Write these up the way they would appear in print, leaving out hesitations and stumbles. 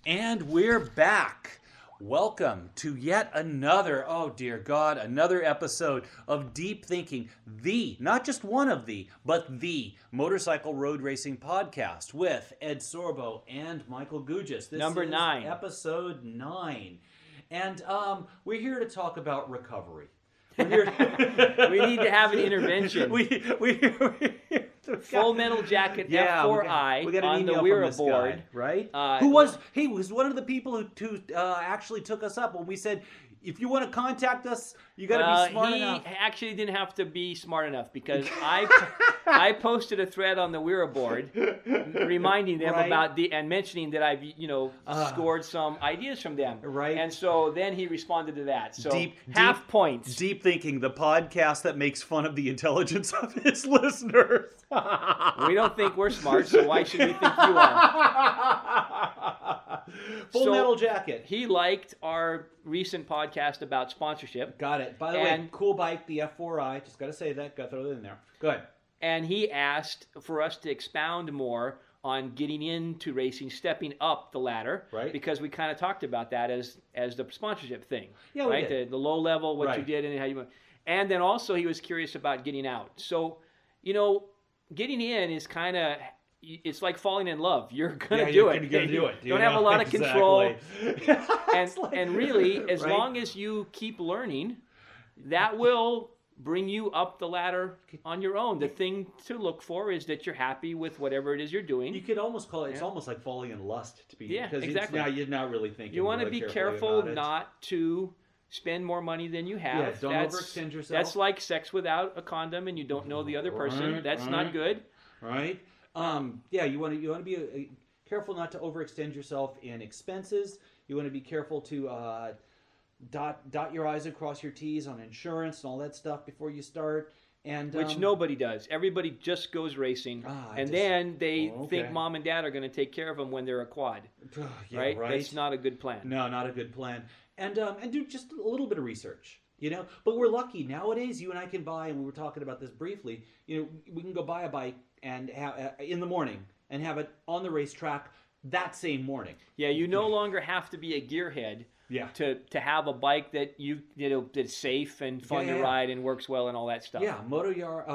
And we're back. Welcome to yet another, oh dear God, another episode of Deep Thinking, not just one of but the Motorcycle Road Racing Podcast with Ed Sorbo and Michael Gugis. This Number 9. Episode 9. And we're here to talk about recovery. We need to have an intervention. Full Metal Jacket F4I we got on the email Weir from this board. Guy, right? Who was one of the people who actually took us up when we said, if you want to contact us, you got to be smart enough. He actually didn't have to be smart enough because I posted a thread on the Weir board reminding them about and mentioning that I've scored some ideas from them. Right. And so then he responded to that. So half points. Deep Thinking, the podcast that makes fun of the intelligence of its listeners. We don't think we're smart, so why should we think you are? Full Metal Jacket. He liked our recent podcast about sponsorship. Got it. By the way, cool bike, the F4I. Just got to say that. Got to throw it in there. Go ahead. And he asked for us to expound more on getting into racing, stepping up the ladder. Right. Because we kind of talked about that as the sponsorship thing. Yeah, right? We did. The low level, what you did and how you went. And then also he was curious about getting out. So, getting in is kind of... It's like falling in love. You're going to do it. You're going to do it. You don't have a lot of control. Exactly. And really, as long as you keep learning, that will bring you up the ladder on your own. The thing to look for is that you're happy with whatever it is you're doing. You could almost call it, it's almost like falling in lust. Because exactly. Now you're not really thinking. You want to be careful not to spend more money than you have. Yeah, don't overextend yourself. That's like sex without a condom and you don't know the other person. That's not good. Right. You want to be careful not to overextend yourself in expenses. You want to be careful to dot your I's and cross your T's on insurance and all that stuff before you start. And which nobody does. Everybody just goes racing, then they think mom and dad are going to take care of them when they're a quad. Right? That's not a good plan. No, not a good plan. And do just a little bit of research. But we're lucky nowadays. You and I can buy, and we were talking about this briefly. We can go buy a bike and have in the morning and have it on the racetrack that same morning. Yeah, you no longer have to be a gearhead. To have a bike that that's safe and fun to ride and works well and all that stuff. Yeah, Moto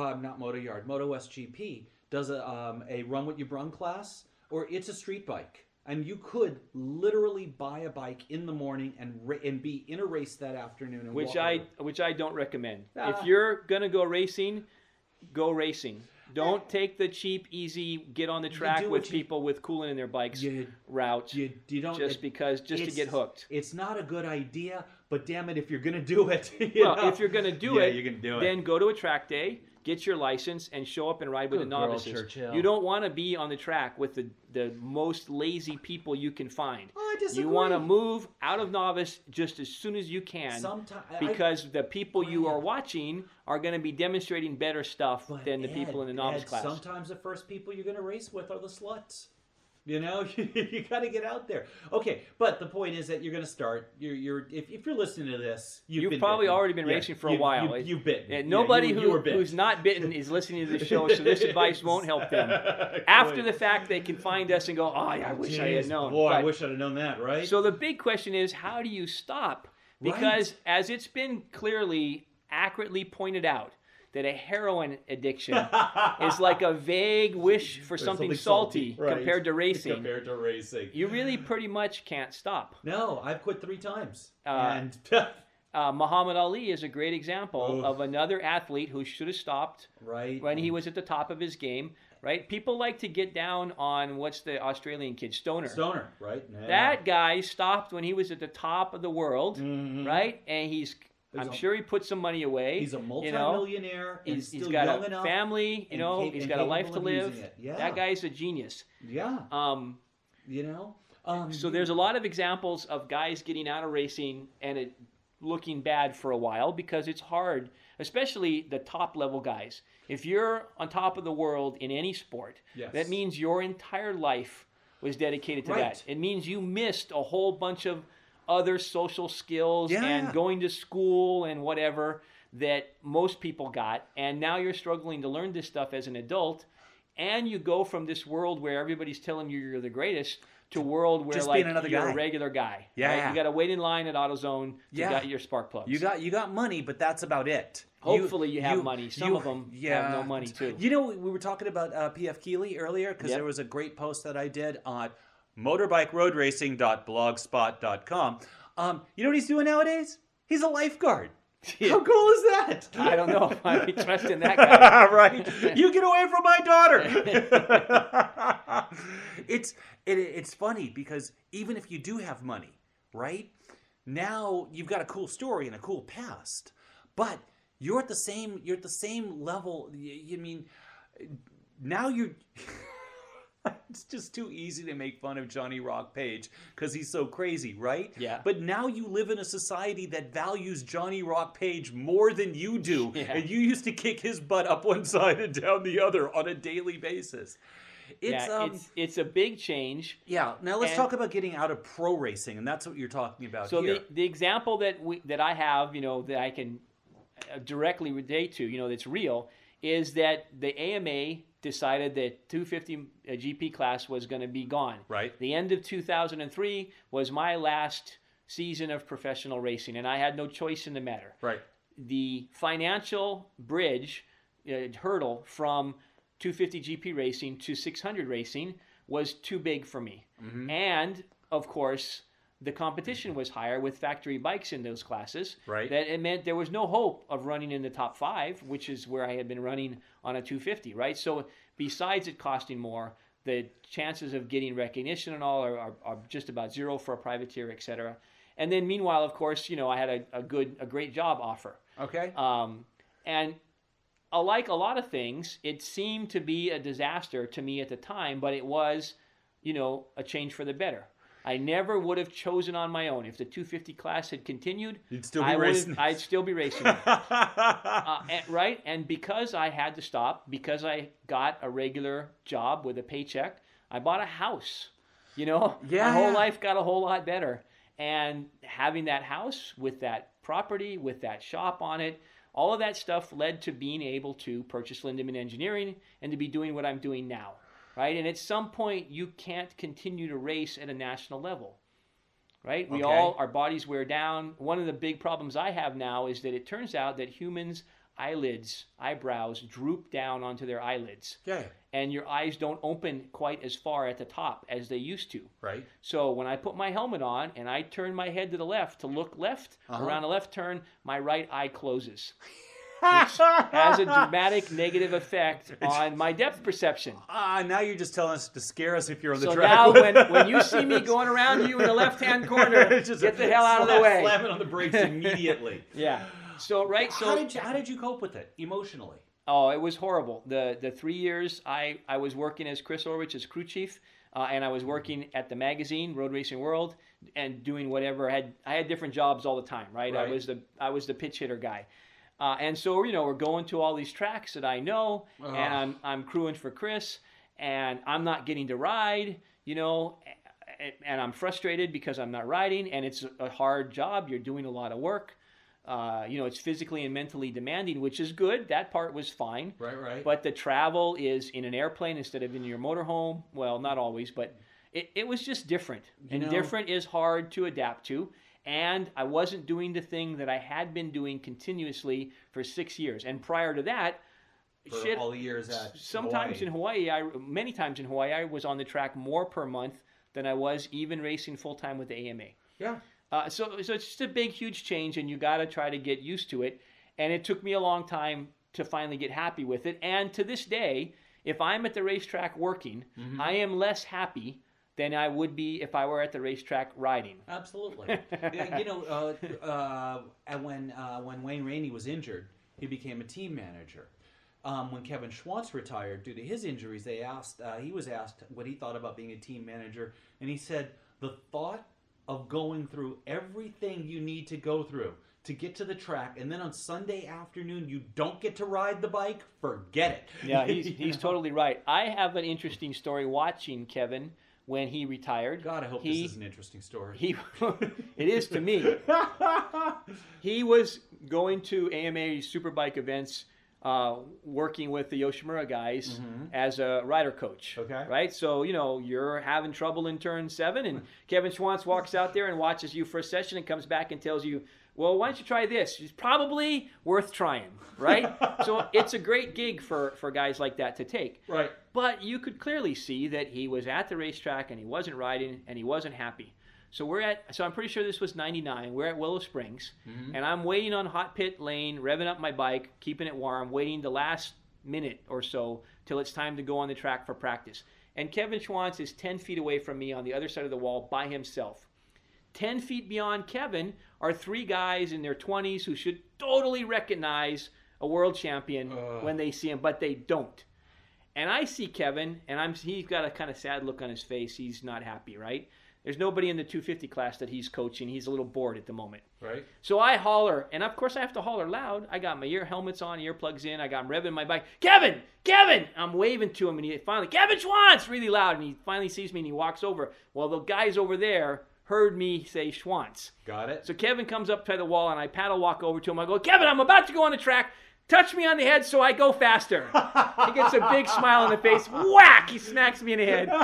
SGP does a run what you brung class, or it's a street bike. And you could literally buy a bike in the morning and be in a race that afternoon. And which I don't recommend. If you're gonna go racing, go racing. Don't take the cheap, easy, get on the track with people with coolant in their bikes route. You don't just to get hooked. It's not a good idea, but damn it, if you're gonna do it, if you're gonna do it, you're gonna do it. Then go to a track day, get your license, and show up and ride with the novices. You don't want to be on the track with the most lazy people you can find. I disagree. You want to move out of novice just as soon as you can, because the people you are watching are going to be demonstrating better stuff than the people in the novice class. Sometimes the first people you're going to race with are the sluts. You got to get out there. Okay, but the point is that you're going to start. If you're listening to this, you've probably already been racing for a while. You've bitten. Nobody who's not bitten is listening to the show, so this advice won't help them. After the fact, they can find us and go, "Oh, I wish I had known." Boy, I wish I'd have known that, right? So the big question is, how do you stop? Because as it's been clearly, accurately pointed out, that a heroin addiction is like a vague wish for something salty compared to racing. You really pretty much can't stop. No, I've quit 3 times. Muhammad Ali is a great example of another athlete who should have stopped when he was at the top of his game. Right? People like to get down on, what's the Australian kid? Stoner. Right? Yeah. That guy stopped when he was at the top of the world, right? And I'm sure he put some money away. He's a multi-millionaire. He's got a family. He's got a life to live. That guy's a genius. Yeah. So there's a lot of examples of guys getting out of racing and it looking bad for a while because it's hard, especially the top level guys. If you're on top of the world in any sport, that means your entire life was dedicated to that. It means you missed a whole bunch of other social skills and going to school and whatever that most people got, and now you're struggling to learn this stuff as an adult, and you go from this world where everybody's telling you you're the greatest to a world where Just like being another you're guy. a regular guy. Yeah, right? yeah. You got to wait in line at AutoZone to Yeah. get your spark plugs. You got money, but that's about it. Hopefully you have money. Some of them yeah. have no money too. You know, we were talking about P.F. Keeley earlier because there was a great post that I did on motorbikeroadracing.blogspot.com. You know what he's doing nowadays? He's a lifeguard. Yeah. How cool is that? I don't know if I'd be trusting that guy. Right? You get away from my daughter. It's funny because even if you do have money, right? Now you've got a cool story and a cool past, but you're at the same level. You mean now you're. It's just too easy to make fun of Johnny Rock Page because he's so crazy, right? Yeah. But now you live in a society that values Johnny Rock Page more than you do. Yeah. And you used to kick his butt up one side and down the other on a daily basis. It's a big change. Yeah. Now let's talk about getting out of pro racing, and that's what you're talking about here. So the example that I have, that I can directly relate to, that's real, is that the AMA decided that 250 GP class was going to be gone. Right. The end of 2003 was my last season of professional racing, and I had no choice in the matter. Right. The financial bridge, hurdle from 250 GP racing to 600 racing was too big for me. Mm-hmm. And, of course, the competition was higher with factory bikes in those classes. Right. That it meant there was no hope of running in the top 5, which is where I had been running on a 250, right? So besides it costing more, the chances of getting recognition and all are just about zero for a privateer, et cetera. And then meanwhile, of course, I had a great job offer. Okay. And like a lot of things, it seemed to be a disaster to me at the time, but it was, a change for the better. I never would have chosen on my own. If the 250 class had continued, You'd still be racing. I'd still be racing. Right? And because I had to stop, because I got a regular job with a paycheck, I bought a house. My whole life got a whole lot better. And having that house with that property, with that shop on it, all of that stuff led to being able to purchase Lindemann Engineering and to be doing what I'm doing now. Right? And at some point, you can't continue to race at a national level. Right? Okay. Our bodies wear down. One of the big problems I have now is that it turns out that humans' eyebrows droop down onto their eyelids. Yeah. And your eyes don't open quite as far at the top as they used to. Right. So when I put my helmet on and I turn my head to the left to look left, around a left turn, my right eye closes. Which has a dramatic negative effect on my depth perception. Now you're just telling us to scare us if you're on the So track. now when you see me going around you in the left-hand corner, get the hell out of the way. Slam it on the brakes immediately. Yeah. So how did you cope with it emotionally? Oh, it was horrible. The 3 years I was working as Chris Orwich as crew chief, and I was working at the magazine Road Racing World and doing whatever. I had different jobs all the time, right? I was the pitch hitter guy. And so, we're going to all these tracks that I know, and I'm crewing for Chris, and I'm not getting to ride, and I'm frustrated because I'm not riding, and it's a hard job. You're doing a lot of work. It's physically and mentally demanding, which is good. That part was fine. Right. But the travel is in an airplane instead of in your motorhome. Well, not always, but it was just different. Different is hard to adapt to. And I wasn't doing the thing that I had been doing continuously for 6 years. And prior to that, For all the years at many times in Hawaii, I was on the track more per month than I was even racing full-time with the AMA. Yeah. So it's just a big, huge change, and you got to try to get used to it. And it took me a long time to finally get happy with it. And to this day, if I'm at the racetrack working, I am less happy than I would be if I were at the racetrack riding. Absolutely. When Wayne Rainey was injured, he became a team manager. When Kevin Schwantz retired due to his injuries, he was asked what he thought about being a team manager, and he said, the thought of going through everything you need to go through to get to the track, and then on Sunday afternoon you don't get to ride the bike, forget it. Yeah, he's totally right. I have an interesting story watching Kevin when he retired. God, I hope this is an interesting story. It is to me. He was going to AMA Superbike events working with the Yoshimura guys as a rider coach. Okay. Right? So, you're having trouble in turn 7, and Kevin Schwantz walks out there and watches you for a session and comes back and tells you, well, why don't you try this? It's probably worth trying, right? So it's a great gig for guys like that to take. Right. But you could clearly see that he was at the racetrack and he wasn't riding and he wasn't happy. So I'm pretty sure this was 99. We're at Willow Springs, and I'm waiting on hot pit lane, revving up my bike, keeping it warm, waiting the last minute or so till it's time to go on the track for practice. And Kevin Schwantz is 10 feet away from me on the other side of the wall by himself. 10 feet beyond Kevin are 3 guys in their 20s who should totally recognize a world champion when they see him, but they don't. And I see Kevin, and he's got a kind of sad look on his face. He's not happy, right? There's nobody in the 250 class that he's coaching. He's a little bored at the moment. Right. So I holler, and of course I have to holler loud. I got my helmets on, earplugs in. I got him revving my bike. Kevin! Kevin! I'm waving to him, and he finally, Kevin Schwantz! Really loud, and he finally sees me, and he walks over. Well, the guys over there heard me say Schwantz. Got it. So Kevin comes up to the wall, and I paddle walk over to him. I go, Kevin, I'm about to go on the track. Touch me on the head so I go faster. He gets a big smile on the face. Whack! He smacks me in the head.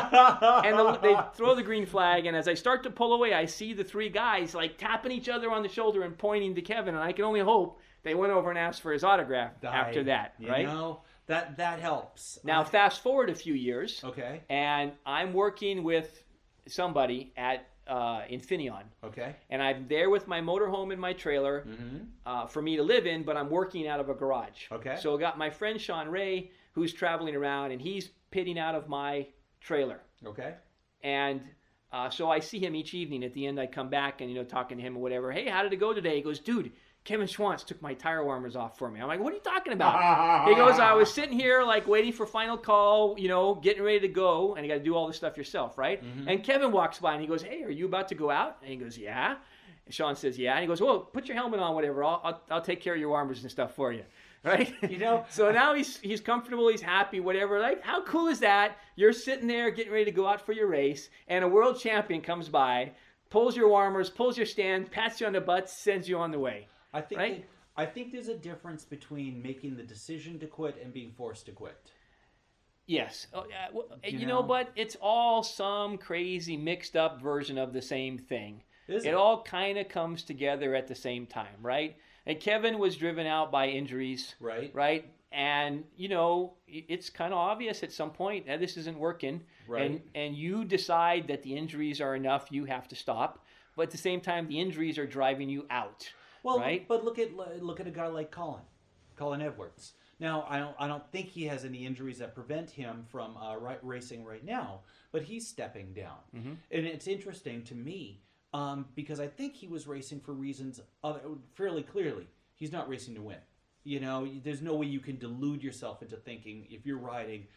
And they throw the green flag. And as I start to pull away, I see the 3 guys like tapping each other on the shoulder and pointing to Kevin. And I can only hope they went over and asked for his autograph after that. Right? That helps. Now, fast forward a few years. Okay. And I'm working with somebody at Infineon. Okay. And I'm there with my motorhome and my trailer for me to live in, but I'm working out of a garage. Okay. So I got my friend Sean Ray, who's traveling around, and he's pitting out of my trailer. Okay. And so I see him each evening. At the end, I come back and, talking to him or whatever. Hey, how did it go today? He goes, dude, Kevin Schwantz took my tire warmers off for me. I'm like, what are you talking about? He goes, I was sitting here like waiting for final call, getting ready to go, and you got to do all this stuff yourself, right? And Kevin walks by and he goes, hey, are you about to go out? And he goes, yeah. And Sean says, yeah. And he goes, well, put your helmet on, whatever. I'll take care of your warmers and stuff for you. Right? So now he's comfortable, he's happy, whatever. Like, how cool is that? You're sitting there getting ready to go out for your race, and a world champion comes by, pulls your warmers, pulls your stand, pats you on the butt, sends you on the way. I think there's a difference between making the decision to quit and being forced to quit. Yes. But it's all some crazy mixed up version of the same thing. It all kind of comes together at the same time, right? And Kevin was driven out by injuries. Right? And, it's kind of obvious at some point that this isn't working. Right. And you decide that the injuries are enough, you have to stop. But at the same time, the injuries are driving you out. Well, right? But look at a guy like Colin Edwards. Now, I don't think he has any injuries that prevent him from racing right now, but he's stepping down. And it's interesting to me because I think he was racing for reasons fairly clearly. He's not racing to win. There's no way you can delude yourself into thinking if you're riding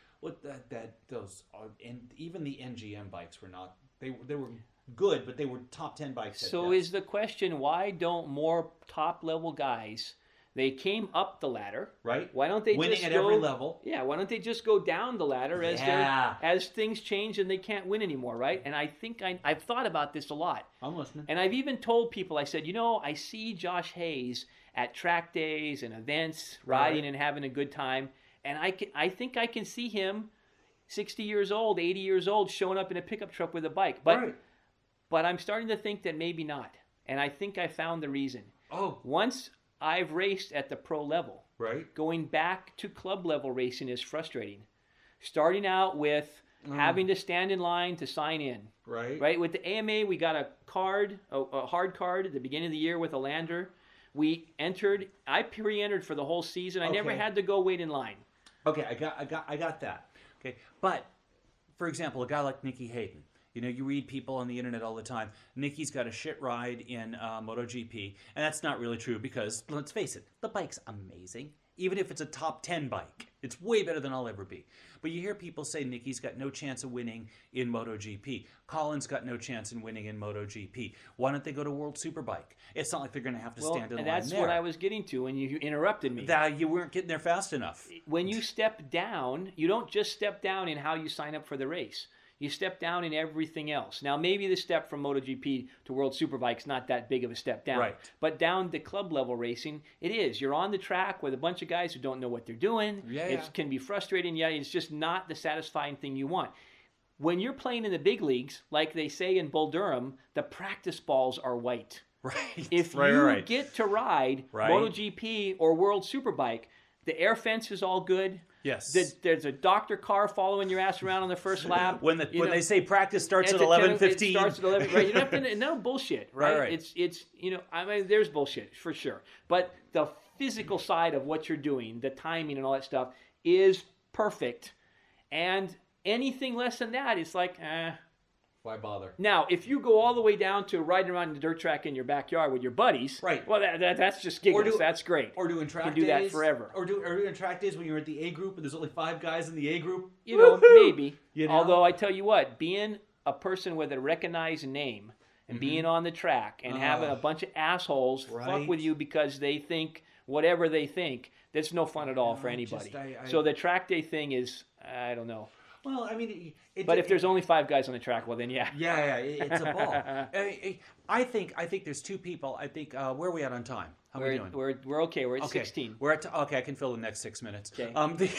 and even the NGM bikes were not. They were good, but they were top 10 bikes. So is the question, why don't more top-level guys, they came up the ladder, right? Why don't they winning at every level? Yeah, why don't they just go down the ladder as things change and they can't win anymore, right? And I think I've thought about this a lot. I'm listening. And I've even told people, I said, I see Josh Hayes at track days and events, riding and having a good time, and I think I can see him 60 years old, 80 years old, showing up in a pickup truck with a bike. But I'm starting to think that maybe not. And I think I found the reason. Once I've raced at the pro level, going back to club level racing is frustrating. Starting out with having to stand in line to sign in. Right? With the AMA, we got a card, a hard card at the beginning of the year with a lander. I pre-entered for the whole season. I never had to go wait in line. Okay, I got that. Okay, but for example, a guy like Nicky Hayden. You read people on the internet all the time. Nicky's got a shit ride in MotoGP, and that's not really true because, let's face it, the bike's amazing. Even if it's a top 10 bike, it's way better than I'll ever be. But you hear people say Nicky's got no chance of winning in MotoGP. Colin's got no chance in winning in MotoGP. Why don't they go to World Superbike? It's not like they're going to have to stand in line there. And that's what I was getting to when you interrupted me. That you weren't getting there fast enough. When you step down, you don't just step down in how you sign up for the race. you step down in everything else. Now, maybe the step from MotoGP to World Superbike's not that big of a step down. Right. But down to club level racing, it is. You're on the track with a bunch of guys who don't know what they're doing. It can be frustrating. Yeah, it's just not the satisfying thing you want. When you're playing in the big leagues, like they say in Bull Durham, the practice balls are white. Right. If you get to ride Right. MotoGP or World Superbike, the air fence is all good. Yes. There's a doctor car following your ass around on the first lap. When they say practice starts at 11:15. It starts at 11. Right? You don't have to. No bullshit. Right. Right. It's I mean, there's bullshit for sure, but the physical side of what you're doing, the timing and all that stuff, is perfect, and anything less than that, it's like, Why bother? Now, if you go all the way down to riding around the dirt track in your backyard with your buddies, right? Well, that's just giggles. That's great. Or doing track days. You can do that forever. Or doing track days when you're at the A group and there's only 5 guys in the A group. Maybe. You know? Although I tell you what, being a person with a recognized name and being on the track and having a bunch of assholes fuck with you because they think whatever they think, that's no fun at all for anybody. So the track day thing is, I don't know. Well, I mean, but if there's only 5 guys on the track, well then yeah. Yeah, it's a ball. I think there's 2 people. I think where are we at on time? How are we doing? We're okay. We're at 16. We're at okay. I can fill the next 6 minutes. Okay.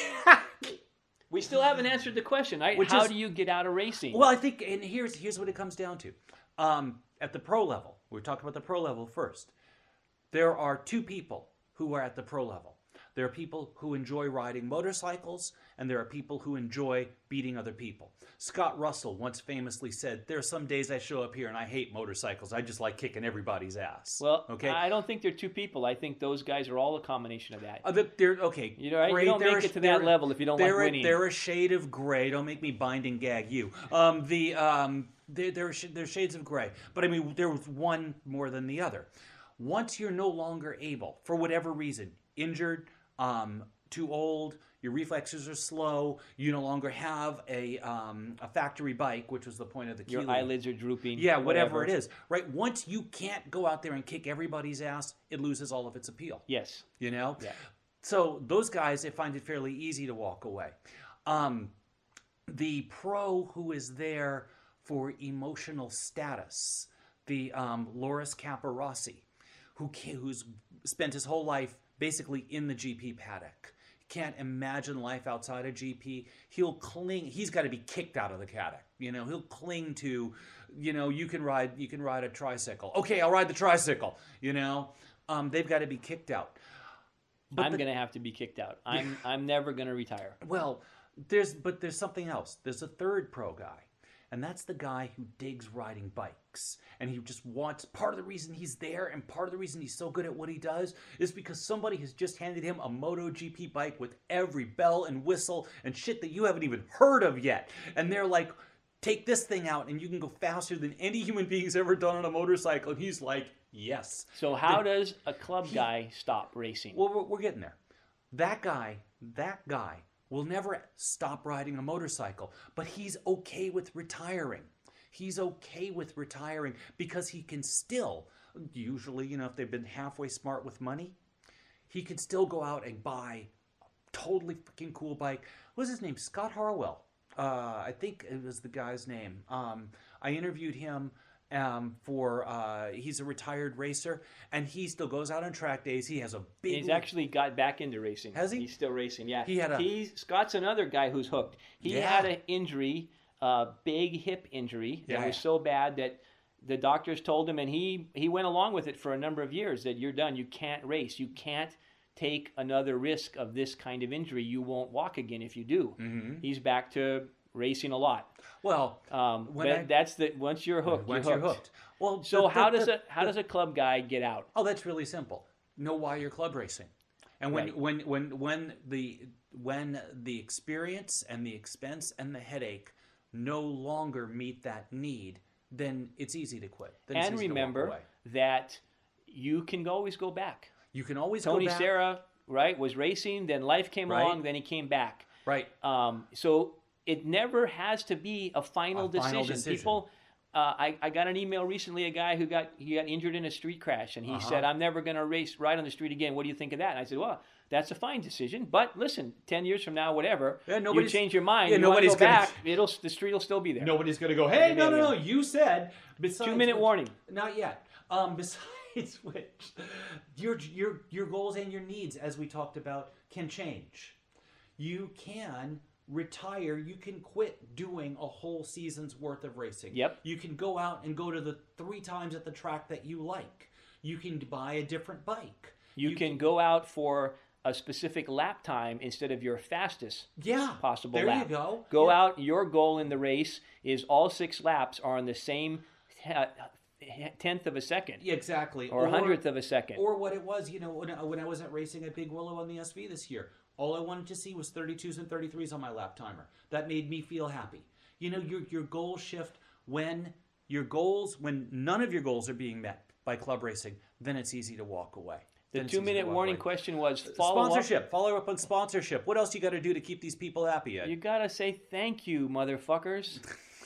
We still haven't answered the question. How do you get out of racing? Well, I think, and here's what it comes down to. At the pro level, we're talking about the pro level first. There are 2 people who are at the pro level. There are people who enjoy riding motorcycles, and there are people who enjoy beating other people. Scott Russell once famously said, there are some days I show up here and I hate motorcycles. I just like kicking everybody's ass. Well, okay? I don't think they're 2 people. I think those guys are all a combination of that. Okay. You don't make it to that level if you don't like winning. They're a shade of gray. Don't make me bind and gag you. They're shades of gray. But I mean, there was one more than the other. Once you're no longer able, for whatever reason, injured, too old, your reflexes are slow, you no longer have a factory bike, which was the point of the Your eyelids are drooping. Yeah, whatever it is. Right? Once you can't go out there and kick everybody's ass, it loses all of its appeal. Yes. You know? Yeah. So those guys, they find it fairly easy to walk away. The pro who is there for emotional status, the Loris Capirossi, who's spent his whole life basically in the GP paddock. Can't imagine life outside of GP. He'll cling. He's got to be kicked out of the paddock. You know, he'll cling to, you can ride a tricycle. Okay, I'll ride the tricycle. You know, they've got to be kicked out. I'm going to have to be kicked out. I'm never going to retire. Well, there's something else. There's a third pro guy. And that's the guy who digs riding bikes. And he just wants, part of the reason he's there and part of the reason he's so good at what he does is because somebody has just handed him a MotoGP bike with every bell and whistle and shit that you haven't even heard of yet. And they're like, take this thing out and you can go faster than any human being's ever done on a motorcycle. And he's like, yes. So how does a club guy stop racing? Well, we're getting there. That guy will never stop riding a motorcycle, but he's okay with retiring. He's okay with retiring because he can still, usually, if they've been halfway smart with money, he can still go out and buy a totally freaking cool bike. What was his name? Scott Harwell. I think it was the guy's name. I interviewed him he's a retired racer, and he still goes out on track days. He has a big... He's actually got back into racing. Has he? He's still racing, yeah. Scott's another guy who's hooked. He had an injury, a big hip injury that was so bad that the doctors told him, and he went along with it for a number of years, that you're done. You can't race. You can't take another risk of this kind of injury. You won't walk again if you do. Mm-hmm. He's back to racing a lot. Well, once you're hooked, you're hooked. Well, so how does a club guy get out? Oh, that's really simple. Know why you're club racing, and when the experience and the expense and the headache no longer meet that need, then it's easy to quit. And remember that you can always go back. You can always Tony go back. Serra, right, was racing, then life came along, then he came back. Right. So it never has to be a final decision. People I got an email recently, a guy who got injured in a street crash, and he said, I'm never going to ride on the street again. What do you think of that? And I said, well, that's a fine decision. But listen, 10 years from now, whatever, you change your mind, you want to go back, the street will still be there. Nobody's going to go, hey, no, you said. 2-minute warning. Not yet. Besides which, your goals and your needs, as we talked about, can change. You can retire. You can quit doing a whole season's worth of racing. Yep. You can go out and go to the 3 times at the track that you like. You can buy a different bike. You can go out for a specific lap time instead of your fastest possible lap. There you go. Go out. Your goal in the race is all 6 laps are on the same 10th of a second. Exactly. Or 100th of a second. Or what it was, when I was at racing at Big Willow on the SV this year, all I wanted to see was 32s and 33s on my lap timer. That made me feel happy. Your goals shift when none of your goals are being met by club racing, then it's easy to walk away. The 2-minute warning question was follow up on sponsorship. What else you got to do to keep these people happy, Ed? You got to say thank you, motherfuckers.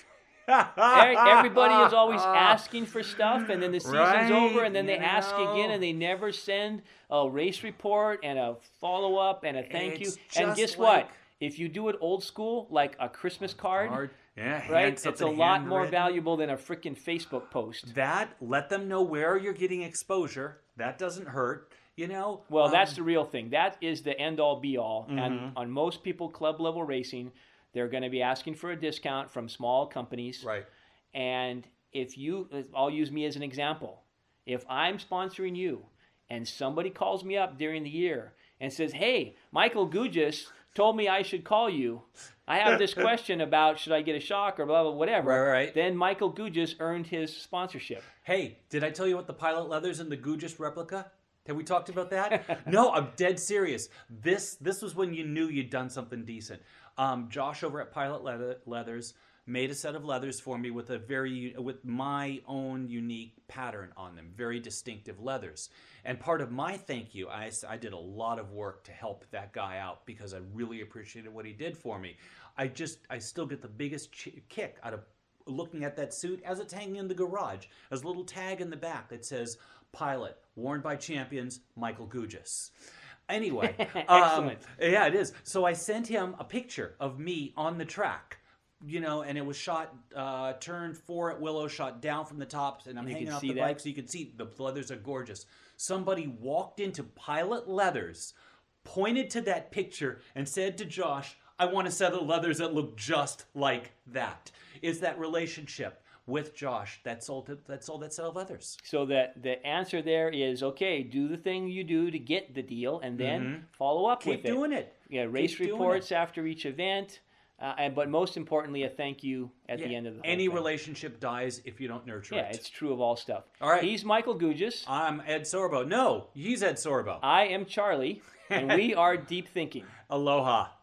Everybody is always asking for stuff, and then the season's over, and then they ask again, and they never send a race report and a follow-up and a thank you. And guess what? If you do it old school, like a Christmas card, right? It's a lot more valuable than a freaking Facebook post. Let them know where you're getting exposure. That doesn't hurt. Well, that's the real thing. That is the end-all, be-all. Mm-hmm. And on most people club-level racing, they're going to be asking for a discount from small companies. Right. And I'll use me as an example. If I'm sponsoring you and somebody calls me up during the year and says, hey, Michael Gugis told me I should call you. I have this question about should I get a shock or blah, blah, whatever. Right. Then Michael Gugis earned his sponsorship. Hey, did I tell you what the Pilot Leathers and the Gugis replica? Have we talked about that? No, I'm dead serious. This was when you knew you'd done something decent. Josh over at Pilot Leathers made a set of leathers for me with my own unique pattern on them, very distinctive leathers. And part of my thank you, I did a lot of work to help that guy out because I really appreciated what he did for me. I still get the biggest kick out of looking at that suit as it's hanging in the garage. There's a little tag in the back that says, Pilot, worn by champions, Michael Gugis. Anyway, excellent. Yeah, it is. So I sent him a picture of me on the track, and it was shot, turn 4 at Willow, shot down from the tops, and I'm hanging off the bike so you can see the leathers are gorgeous. Somebody walked into Pilot Leathers, pointed to that picture, and said to Josh, I want a set of leathers that look just like that. Is that relationship with Josh that sold that set of leathers. So that the answer there is, okay, do the thing you do to get the deal, and then follow up with it. Keep doing it. Yeah, race reports after each event, but most importantly, a thank you at the end of the whole Any thing. Relationship dies if you don't nurture it. Yeah, it's true of all stuff. All right. He's Michael Gugis. I'm Ed Sorbo. No, he's Ed Sorbo. I am Charlie, and we are Deep Thinking. Aloha.